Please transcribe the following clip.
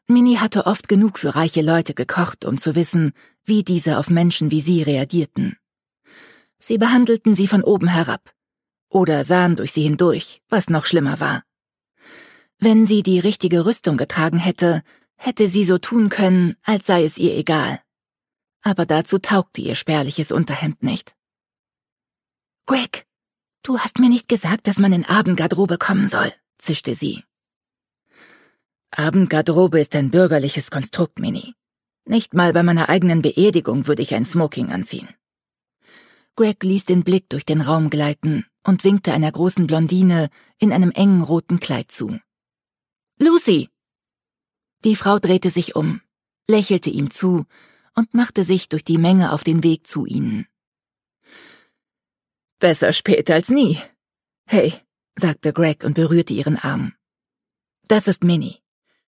Minnie hatte oft genug für reiche Leute gekocht, um zu wissen, wie diese auf Menschen wie sie reagierten. Sie behandelten sie von oben herab oder sahen durch sie hindurch, was noch schlimmer war. Wenn sie die richtige Rüstung getragen hätte, hätte sie so tun können, als sei es ihr egal. Aber dazu taugte ihr spärliches Unterhemd nicht. »Greg, du hast mir nicht gesagt, dass man in Abendgarderobe kommen soll«, zischte sie. »Abendgarderobe ist ein bürgerliches Konstrukt, Minnie. Nicht mal bei meiner eigenen Beerdigung würde ich ein Smoking anziehen.« Greg ließ den Blick durch den Raum gleiten und winkte einer großen Blondine in einem engen roten Kleid zu. »Lucy!« Die Frau drehte sich um, lächelte ihm zu und machte sich durch die Menge auf den Weg zu ihnen. »Besser spät als nie. Hey«, sagte Greg und berührte ihren Arm. »Das ist Minnie.